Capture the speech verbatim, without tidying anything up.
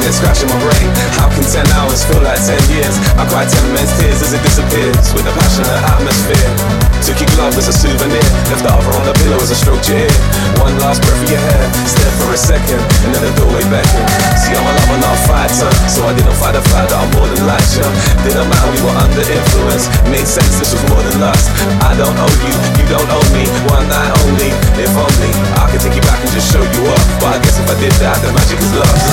it's scratching my brain. How can ten hours feel like ten years? I cry ten men's tears as it disappears with a passionate atmosphere. Took your glove as a souvenir, left the other on the pillow as I stroked your ear. One last breath of your hair, stare for a second, and then the doorway beckon. See, I'm a lover, not a fighter, so I didn't fight the fact that I'm more than like you. Didn't matter, we were under influence. Made sense, this was more than lust. I don't owe you, you don't owe me. One night only, if only I could take you back and just show you up. But I guess if I did that, the magic is lost.